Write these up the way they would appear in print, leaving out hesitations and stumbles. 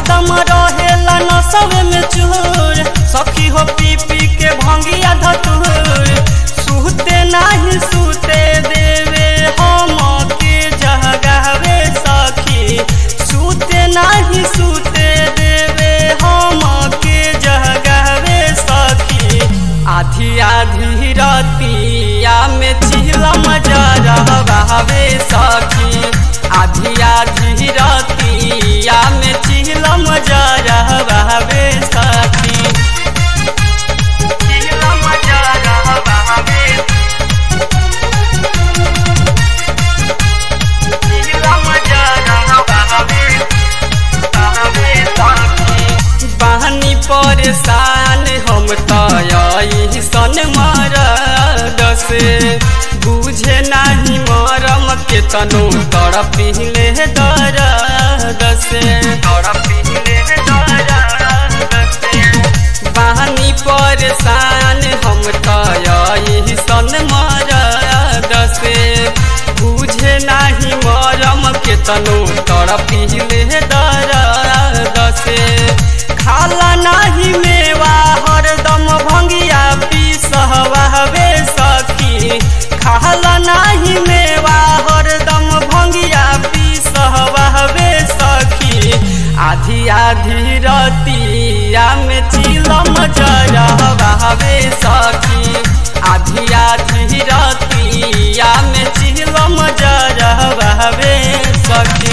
हरदम रहेला नशवे में चूर, सखी हो पी पी के भंगिया धतूर। सूते नाही सूते देवे हम के जगावे सखी, सूते नाही सूते देवे हम के जगावे सखी। आधी आधी रतिया में चिलम जरहबावे सखी, आधी आधी रतिया में चिलम जरहबावे सखी। चिलम जरहबावे, चिलम जरहबावे सखी। बहनी परेशान हम तई सन मरद से, बुझे नाही मरम के तनु तड़पिले दर्द से, तड़पिले दर्द से। बहनी परेशान हम तई सन मरद से, बुझे नाही मरम के तनु तड़पिले दर्द से। खाला नाही मेवा हरदम भंगिया पीसहवावे सखी, खाला नाही मेवा हरदम भंगिया पीसहवावे सखी। आधी आधी रतिया में चिलम जरहबावे सखी, आधी आधी रतिया में चिलम जरहबावे सखी।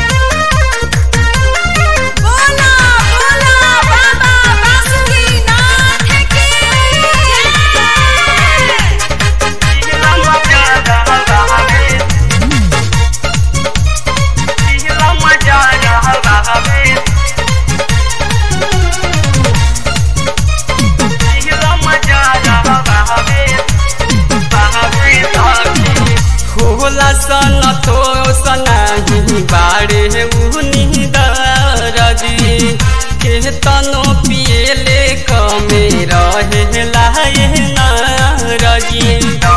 होला सन तो सनाही बाड़े उनी दरदी, के तनो पिएले कमे रहेला ये नारजी।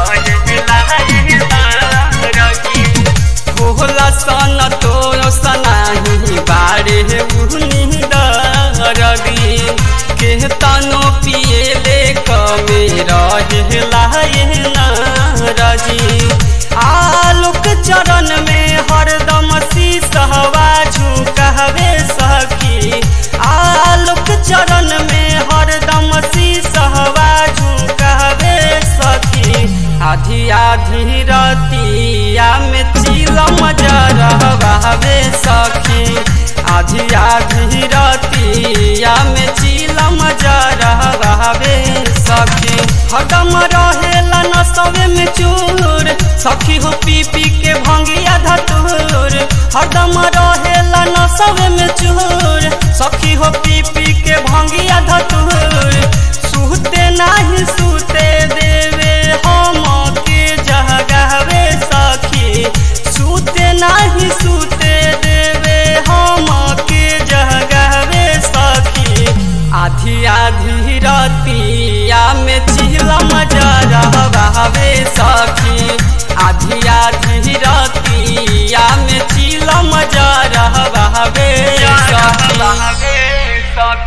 होला सन तो सनाही बाड़े उनी दरदी, के तनो पिएले कमे रहेला ये नारजी। आलोक चरण में हरदम शीशहवा झुकावे सखी, आलोक चरण में हरदम शीशहवा झुकावे सखी। आधी आधी रतिया में चिलम जरहबावे सखी, आधी आधी रतिया में चिलम जरहबावे सखी। हरदम रहेला नशवे में चूर, सखी हो पी पी के भंगिया धतूर। हरदम रहेला नशवे में चूर, सखी हो पी पी के भंगिया धतूर। सूते नाही सूते देवे हम के जगावे सखी, सूते नाही सूते देवे हम के जगावे सखी। आधी आधी रतिया में चिलम जरहबावे सखी, आधी आधी रतिया में चिलम जरहबावे सखी।